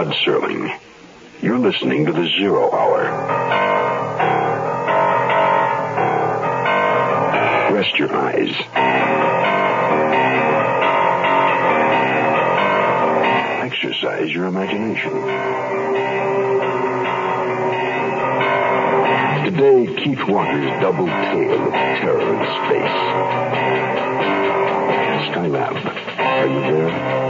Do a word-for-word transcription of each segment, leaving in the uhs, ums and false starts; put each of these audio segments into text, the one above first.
Rod Serling. You're listening to the Zero Hour. Rest your eyes. Exercise your imagination. Today, Keith Walker's double tale of terror in space. Skylab, are you there?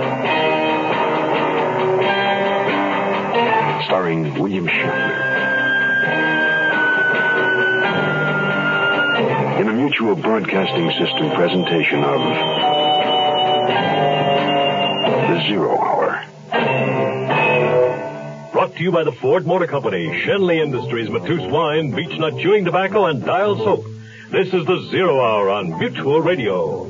Starring William Shatner. In a Mutual Broadcasting System presentation of The Zero Hour. Brought to you by the Ford Motor Company, Shenley Industries, Matus Wine, Beech Nut Chewing Tobacco, and Dial Soap. This is the Zero Hour on Mutual Radio.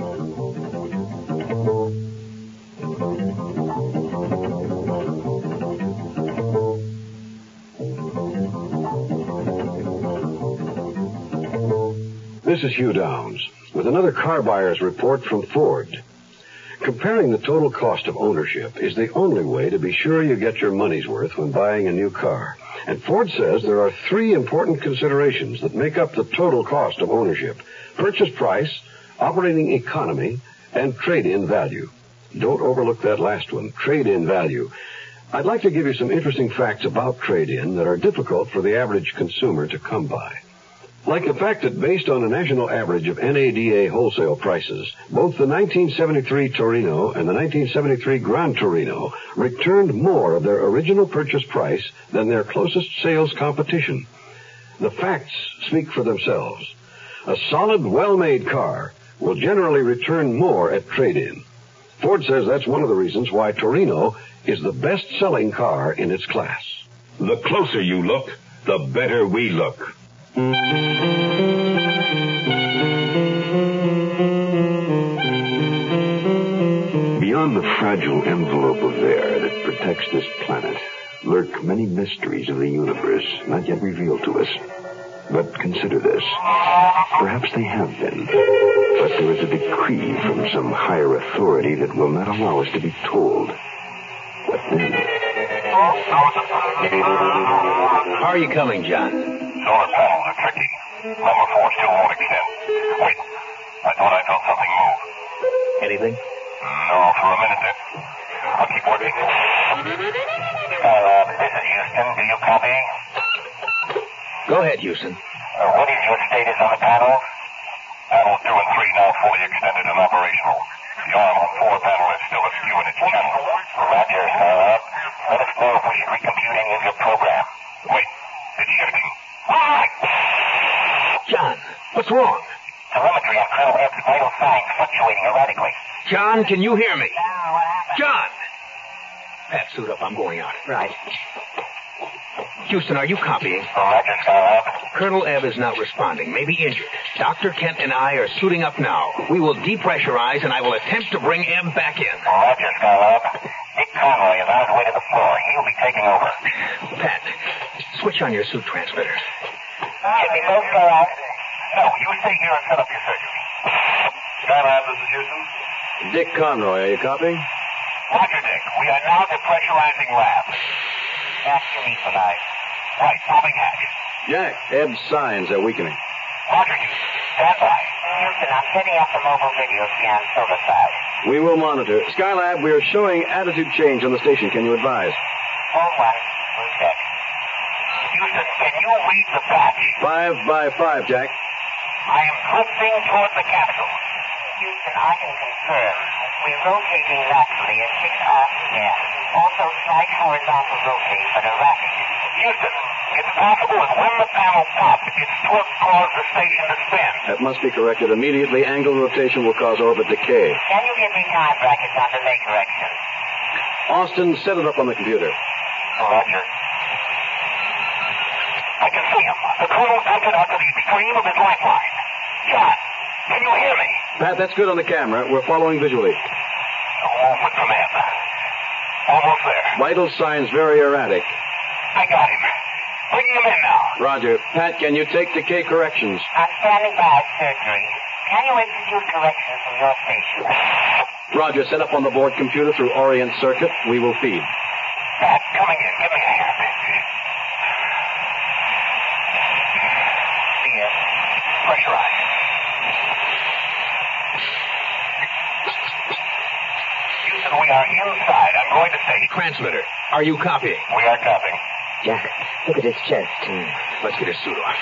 This is Hugh Downs with another car buyer's report from Ford. Comparing the total cost of ownership is the only way to be sure you get your money's worth when buying a new car. And Ford says there are three important considerations that make up the total cost of ownership: purchase price, operating economy, and trade-in value. Don't overlook that last one, trade-in value. I'd like to give you some interesting facts about trade-in that are difficult for the average consumer to come by. Like the fact that based on a national average of N A D A wholesale prices, both the nineteen seventy-three Torino and the nineteen seventy-three Gran Torino returned more of their original purchase price than their closest sales competition. The facts speak for themselves. A solid, well-made car will generally return more at trade-in. Ford says that's one of the reasons why Torino is the best-selling car in its class. The closer you look, the better we look. Beyond the fragile envelope of air that protects this planet lurk many mysteries of the universe not yet revealed to us. But consider this. Perhaps they have been. But there is a decree from some higher authority that will not allow us to be told. What then? How are you coming, John? Solar panels are tricky. Number four still won't extend. Wait, I thought I felt something move. Anything? No, for a minute there. I'll keep working. Uh, this is Houston. Do you copy? Go ahead, Houston. Uh, what is your status on the panels? Panels two and three now fully extended and operational. The arm on four panel is still askew in its channel. Roger, Skylab. Let us know if we should recompute any of your program. Wait, it's shifting. John, what's wrong? Telemetry on Colonel Ebb's vital signs fluctuating erratically. John, can you hear me? John! Pat, suit up. I'm going out. Right. Houston, are you copying? Roger, Skylab. Colonel Ebb is not responding, maybe injured. Doctor Kent and I are suiting up now. We will depressurize, and I will attempt to bring Ebb back in. Roger, Skylab. Dick Conroy is on his way to the floor. He'll be taking over. Pat, switch on your suit transmitter. Should we both go out? No, you stay here and set up your surgery. Skylab, this is Houston. Dick Conroy, are you copying? Roger, Dick. We are now depressurizing labs. Jack, you need for knife. Right, popping hatch. Jack, Ebb's signs are weakening. Roger, Houston. Stand by. Houston, I'm setting up the mobile video scan silver side. We will monitor. Skylab, we are showing attitude change on the station. Can you advise? Phone one, we're set. Houston, can you read the patch? Five by five, Jack. I am drifting toward the capsule. Houston, I can confirm. We're rotating laterally at six R P M. Also slight horizontal rotate, but erratic. Houston, it's possible that when the panel pops, its torque caused the station to spin. That must be corrected immediately. Angle rotation will cause orbit decay. Can you give me time brackets on delay correction? Austin, set it up on the computer. Roger. I can see him. The colonel's hunted out to the extreme of his lifeline. John, can you hear me? Pat, that's good on the camera. We're following visually. Movement from him. Almost there. Vital signs very erratic. I got him. Bringing him in now. Roger. Pat, can you take decay corrections? I'm standing by surgery. Can you execute corrections from your station? Roger. Set up on the board computer through Orient Circuit. We will feed. Pat, coming in. Give me a hand. Here. Pressurize. Houston, we are inside. I'm going to say. Transmitter, are you copying? We are copying. Jack, look at his chest. Let's get his suit on.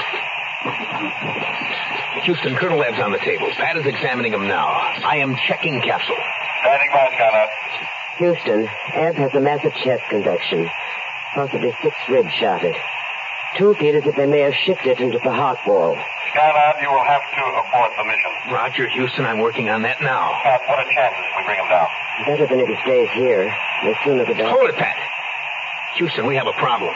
Houston, Colonel Ebb's on the table. Pat is examining him now. I am checking capsule. Standing by, Skylar. Houston, Ebb has a massive chest conduction, possibly six ribs shotted. Two feel as if they may have shifted into the heart wall. Skylab, you will have to abort the mission. Roger, Houston, I'm working on that now. Pat, what are chances if we bring him down? Better than if he stays here. The sooner the better. Hold it, Pat. Houston, we have a problem.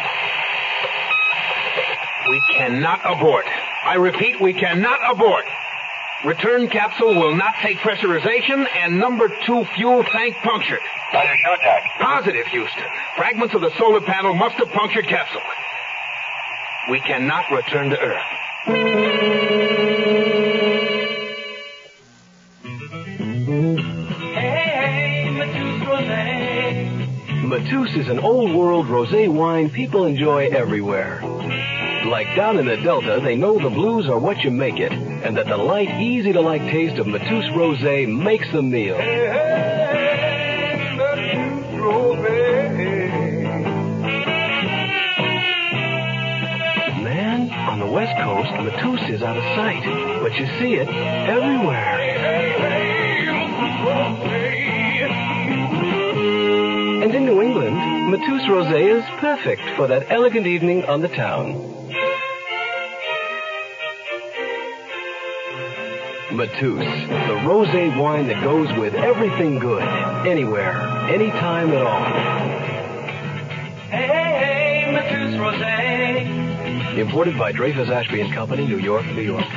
We cannot abort. I repeat, we cannot abort. Return capsule will not take pressurization, and number two fuel tank punctured. Are you sure, Jack? Positive, Houston. Fragments of the solar panel must have punctured capsule. We cannot return to Earth. Hey, Matus Rosé. Matus is an old-world rosé wine people enjoy everywhere. Like down in the Delta, they know the blues are what you make it, and that the light, easy-to-like taste of Matus Rosé makes the meal. Hey, Matus Rosé. Man, on the West Coast, Matus is out of sight, but you see it everywhere. And in New England, Matus Rosé is perfect for that elegant evening on the town. Matus, the rosé wine that goes with everything good, anywhere, anytime at all. Hey, hey, Matus Rosé. Imported by Dreyfus Ashby and Company, New York, New York.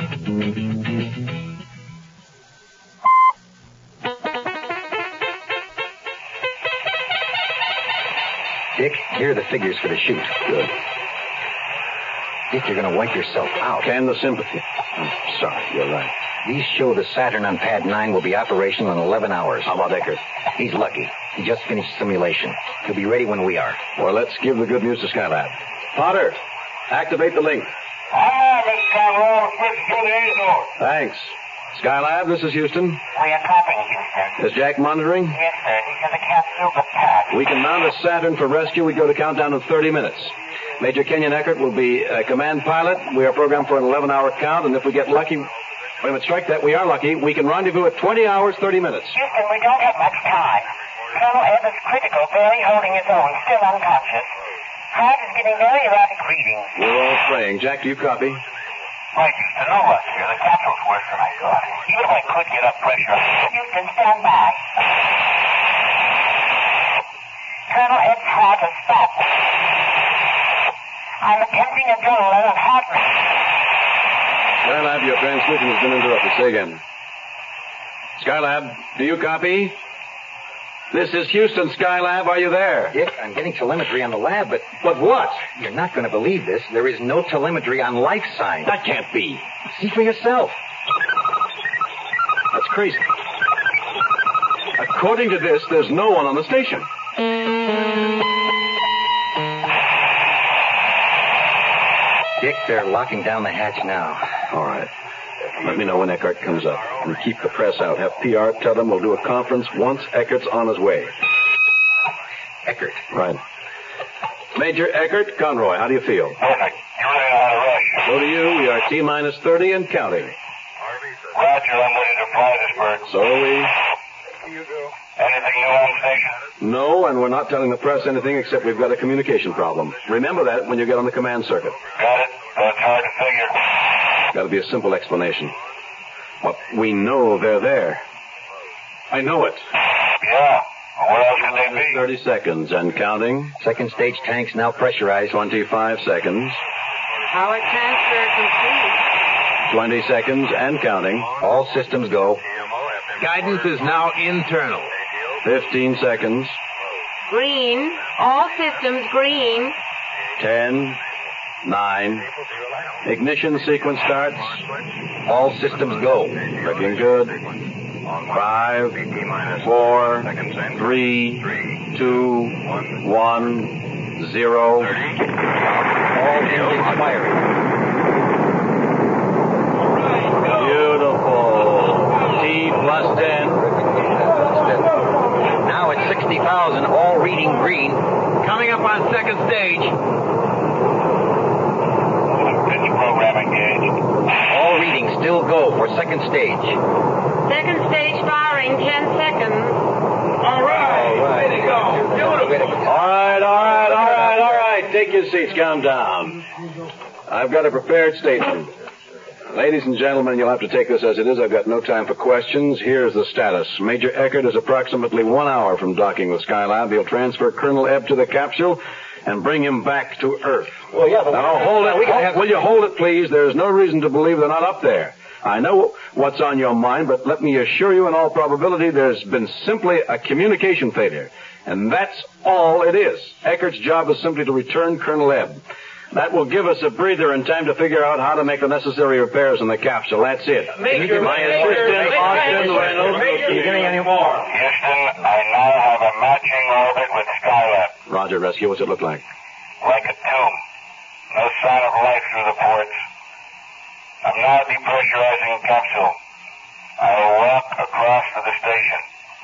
Dick, here are the figures for the shoot. Good. Dick, you're going to wipe yourself out. Can the sympathy. I'm sorry, you're right. These show the Saturn on pad nine will be operational in eleven hours. How about Eckert? He's lucky. He just finished simulation. He'll be ready when we are. Well, let's give the good news to Skylab. Potter, activate the link. Hi, Mister Conroy. Switch to the Azores. Thanks. Skylab, this is Houston. We are copying, Houston. Is Jack monitoring? Yes, sir. He's in the capsule but Pat. We can mount a Saturn for rescue. We go to countdown in thirty minutes. Major Kenyon Eckert will be a command pilot. We are programmed for an eleven-hour count, and if we get lucky, wait a minute, strike that, we are lucky, we can rendezvous at twenty hours, thirty minutes. Houston, we don't have much time. Colonel Ebb is critical, barely holding his own, still unconscious. Heart is giving very erratic readings. We're all praying. Jack, do you copy? Right, Houston. No luck here. The capsule's worse than I thought. Even if I could get up pressure. Houston, stand by. Colonel Ebb's heart has stopped. I'm attempting a dual level heart rate. Skylab, your transmission has been interrupted. Say again. Skylab, do you copy? This is Houston, Skylab. Are you there? Dick, I'm getting telemetry on the lab, but But what? you're not going to believe this. There is no telemetry on life sign. That can't be. See for yourself. That's crazy. According to this, there's no one on the station. Dick, they're locking down the hatch now. All right. Let me know when Eckert comes up. And keep the press out. Have P R tell them we'll do a conference once Eckert's on his way. Eckert. Right. Major Eckert, Conroy, how do you feel? Perfect. You're ready on a rush. So do you. We are T minus thirty and counting. Roger, I'm ready to fly this bird. So are we. Anything new on station? No, and we're not telling the press anything except we've got a communication problem. Remember that when you get on the command circuit. Got it. That's hard to figure. Got to be a simple explanation. But we know they're there. I know it. Yeah. Well, where else could they be? thirty seconds and counting. Second stage tanks now pressurized. twenty-five seconds. Power transfer complete. twenty seconds and counting. All systems go. Guidance is now internal. fifteen seconds. Green. All systems green. ten. nine. Ignition sequence starts. All systems go. Looking good. Five. Four. Three. two, one, zero. All engines firing. Beautiful. T plus ten. Now it's sixty thousand, all reading green. Coming up on second stage. Pitch program engaged. All readings still go for second stage. Second stage firing, ten seconds. All right. All right. Way to go. Beautiful. All right, all right, all right, all right. Take your seats. Calm down. I've got a prepared statement. Ladies and gentlemen, you'll have to take this as it is. I've got no time for questions. Here's the status. Major Eckert is approximately one hour from docking with Skylab. He'll transfer Colonel Ebb to the capsule and bring him back to Earth. Well, yeah, but now, hold it. we gotta have... Will you hold it, please? There's no reason to believe they're not up there. I know what's on your mind, but let me assure you in all probability there's been simply a communication failure. And that's all it is. Eckert's job is simply to return Colonel Ebb. That will give us a breather and time to figure out how to make the necessary repairs in the capsule. That's it. Major, My Major, assistant, Major, Austin Major, Reynolds. Major, Are you getting any more? Houston, I now have a matching orbit with Skylab. Roger, Rescue. What's it look like? Like a tomb. No sign of life through the ports. I'm now depressurizing the capsule. I will walk across to the station.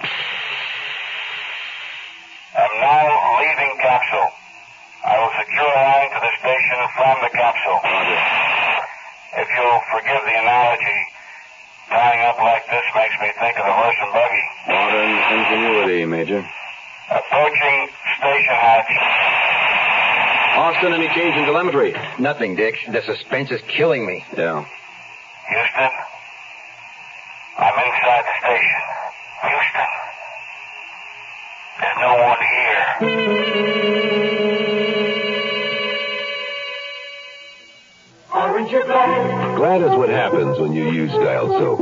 I'm now leaving capsule. I will secure a line to the station from the capsule. Roger. If you'll forgive the analogy, tying up like this makes me think of the horse and buggy. Modern ingenuity, Major. Approaching station hatch. Austin, any change in telemetry? Nothing, Dick. The suspense is killing me. Yeah. Houston, I'm inside the station. Houston, there's no one here. Orange or black? Glad is what happens when you use Dial Soap.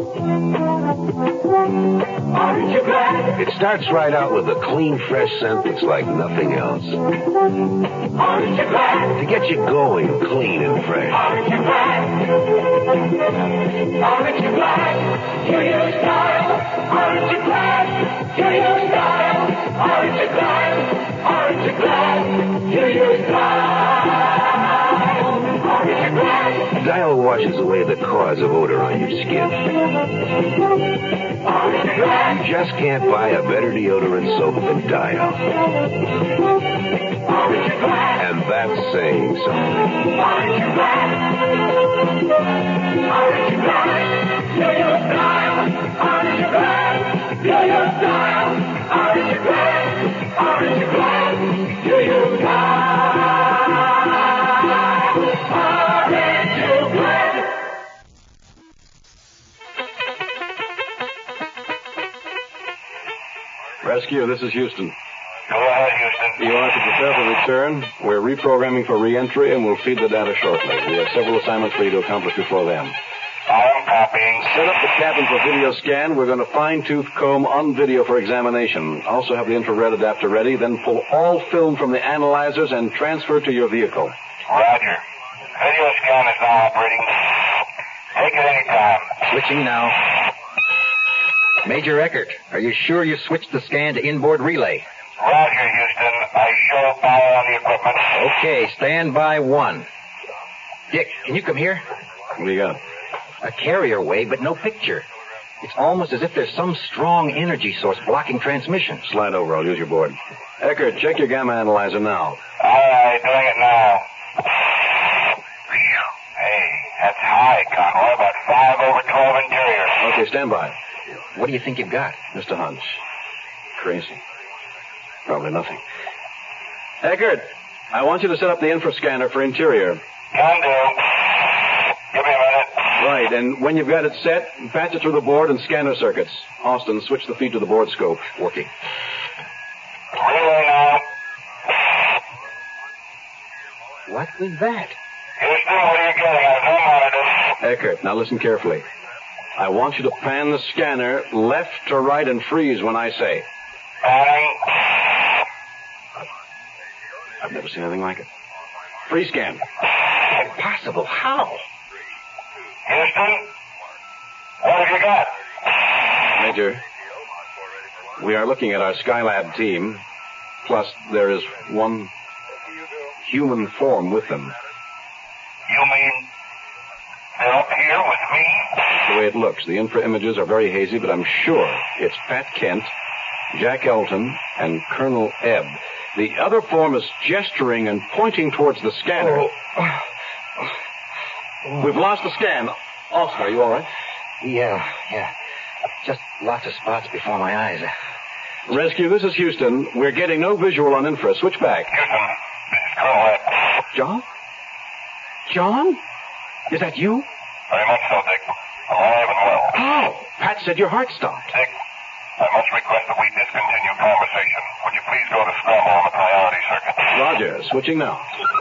Orange or black? It starts right out with a clean, fresh scent that's like nothing else. Orange or black? To get you going clean and fresh. Orange or black? Orange or black? To your style. Orange or black? To your style. Orange or black? Orange or black? To your style. Orange or black? Dial washes away the cause of odor on your skin. Orange or black? You just can't buy a better deodorant soap than Dial. Orange or black? And that's saying something. Orange or black? Orange or black? To your style. Orange or black? To your style. Orange or black? Orange or black? To your style. Orange or black? Rescue, this is Houston. Go ahead, Houston. You are to prepare for return. We're reprogramming for re-entry, and we'll feed the data shortly. We have several assignments for you to accomplish before then. I am copying. Set up the cabin for video scan. We're going to fine-tooth comb on video for examination. Also have the infrared adapter ready, then pull all film from the analyzers and transfer to your vehicle. Roger. Video scan is now operating. Take it any time. Switching now. Major Eckert, are you sure you switched the scan to inboard relay? Roger, Houston. I show power on the equipment. Okay, stand by one. Dick, can you come here? What do you got? A carrier wave, but no picture. It's almost as if there's some strong energy source blocking transmission. Slide over. I'll use your board. Eckert, check your gamma analyzer now. All right, doing it now. Phew. Hey, that's high, Conroy. About five over twelve interior. Okay, stand by. What do you think you've got? Just a hunch. Crazy. Probably nothing. Eckert, I want you to set up the infrascanner for interior. Can do. Give me a minute. Right, and when you've got it set, patch it through the board and scanner circuits. Austin, switch the feed to the board scope. Working. Relay now. What was that? Houston, what are you getting? I have no monitor. Eckert, now listen carefully. I want you to pan the scanner left to right and freeze when I say. Panning. I've never seen anything like it. Free scan. Impossible. How? Houston, what have you got? Major, we are looking at our Skylab team. Plus, there is one human form with them. You mean they're up here with me? The way it looks, the infra images are very hazy, but I'm sure it's Pat Kent, Jack Elton, and Colonel Ebb. The other form is gesturing and pointing towards the scanner. Oh. Oh. We've lost the scan. Austin, are you all right? Yeah, yeah. Just lots of spots before my eyes. Rescue, this is Houston. We're getting no visual on infra. Switch back. Houston, this is Colonel Ebb. John? John? Is that you? Very much so, Dick. Alive and well. How? Pat said your heart stopped. Dick, I must request that we discontinue conversation. Would you please go to scramble on the priority circuit? Roger. Switching now.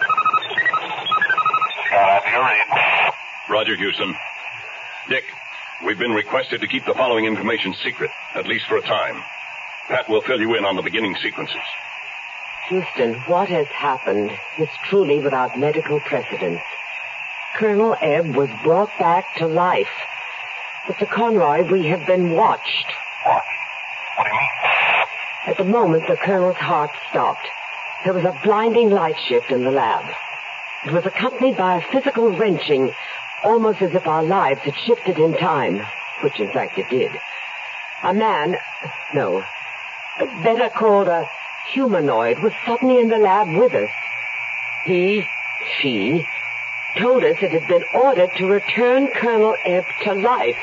Scott, after your read. Roger, Houston. Dick, we've been requested to keep the following information secret, at least for a time. Pat will fill you in on the beginning sequences. Houston, what has happened is truly without medical precedent. Colonel Ebb was brought back to life. Mister Conroy, we have been watched. What? What do you mean? At the moment, the Colonel's heart stopped. There was a blinding light shift in the lab. It was accompanied by a physical wrenching, almost as if our lives had shifted in time, which in fact it did. A man, no, better called a humanoid, was suddenly in the lab with us. He, she, told us it had been ordered to return Colonel Ebb to life.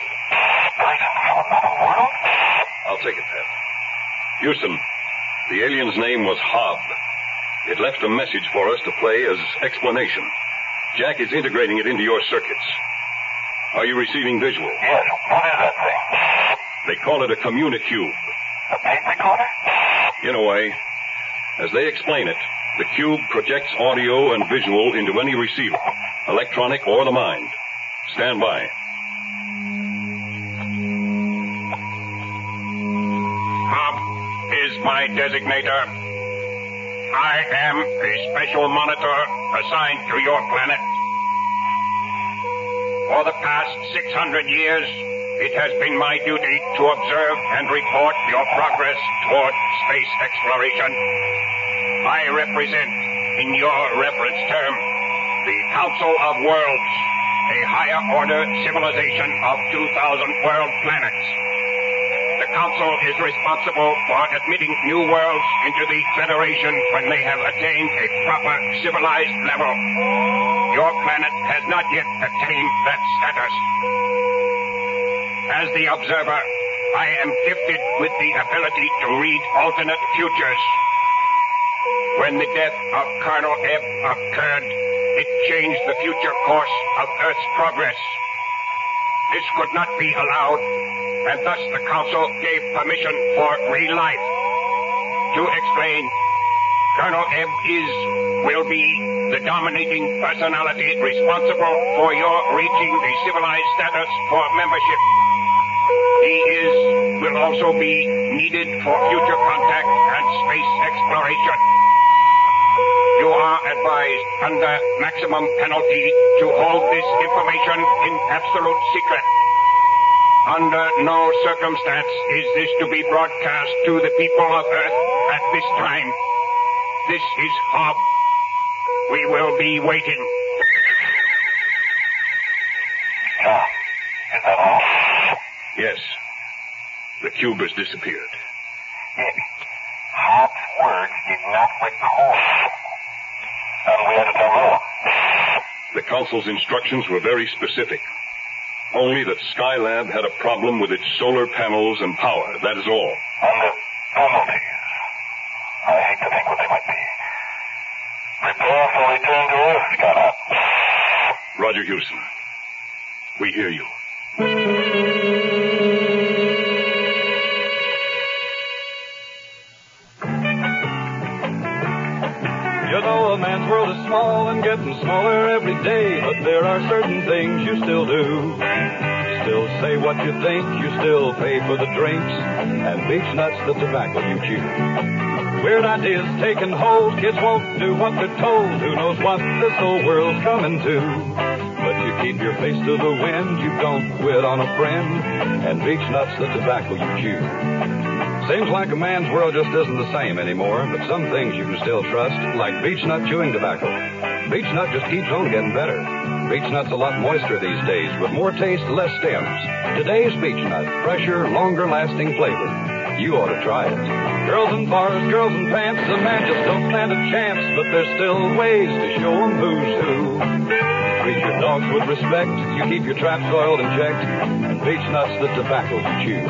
I'll take it, Pat. Houston, the alien's name was Hobb. It left a message for us to play as explanation. Jack is integrating it into your circuits. Are you receiving visual? Yes. What is that thing? They call it a communicube. A tape recorder? In a way. As they explain it, the cube projects audio and visual into any receiver, electronic or the mind. Stand by. Hobb is my designator. I am a special monitor assigned to your planet. For the past six hundred years, it has been my duty to observe and report your progress toward space exploration. I represent, in your reference term, the Council of Worlds, a higher order civilization of two thousand world planets. The Council is responsible for admitting new worlds into the Federation when they have attained a proper civilized level. Your planet has not yet attained that status. As the observer, I am gifted with the ability to read alternate futures. When the death of Colonel Ebb occurred, it changed the future course of Earth's progress. This could not be allowed, and thus the Council gave permission for re-life. To explain, Colonel Ebb is, will be, the dominating personality responsible for your reaching the civilized status for membership. He is, will also be needed for future contact and space exploration. You are advised under maximum penalty to hold this information in absolute secret. Under no circumstance is this to be broadcast to the people of Earth at this time. This is Hobb. We will be waiting. John, is that all? Yes. The cube has disappeared. Dick, Hobb's words did not record. And we had to tell Rowan. The Council's instructions were very specific. Only that Skylab had a problem with its solar panels and power. That is all. Under penalties. I hate to think what they might be. Prepare for return to Earth, Scott. Roger, Houston. We hear you. You know a man's world is small and getting smaller every day, but there are certain things you still do. Still say what you think, you still pay for the drinks, and beach nuts the tobacco you chew. Weird ideas taking hold, kids won't do what they're told, who knows what this whole world's coming to. But you keep your face to the wind, you don't quit on a friend, and beach nuts the tobacco you chew. Seems like a man's world just isn't the same anymore, but some things you can still trust, like beechnut chewing tobacco. Beechnut just keeps on getting better. Beechnut's a lot moister these days, with more taste, less stems. Today's beechnut, fresher, longer-lasting flavor. You ought to try it. Girls in bars, girls in pants, a man just don't stand a chance, but there's still ways to show 'em who's who. Treat your dogs with respect, you keep your traps oiled and checked, and beechnut's the tobacco to chew.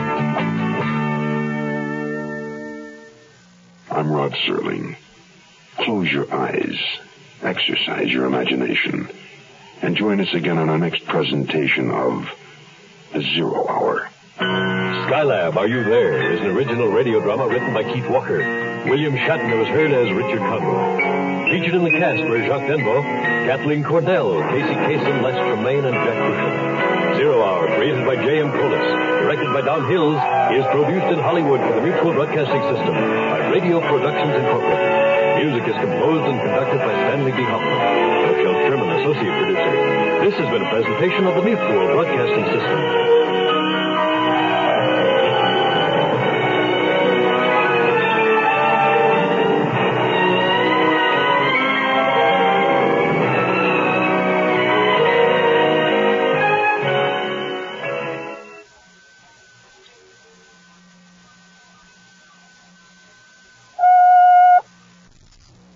I'm Rod Serling. Close your eyes, exercise your imagination, and join us again on our next presentation of The Zero Hour. Skylab, Are You There? is an original radio drama written by Keith Walker. William Shatner was heard as Richard Conroy. Featured in the cast were Jacques Denbo, Kathleen Cordell, Casey Kasem, Les Tremaine, and Jack Cushon. Zero Hour, created by J M Colas, directed by Don Hills, is produced in Hollywood for the Mutual Broadcasting System by Radio Productions Incorporated. Music is composed and conducted by Stanley B. Hoffman. Michelle Sherman, associate producer. This has been a presentation of the Mutual Broadcasting System.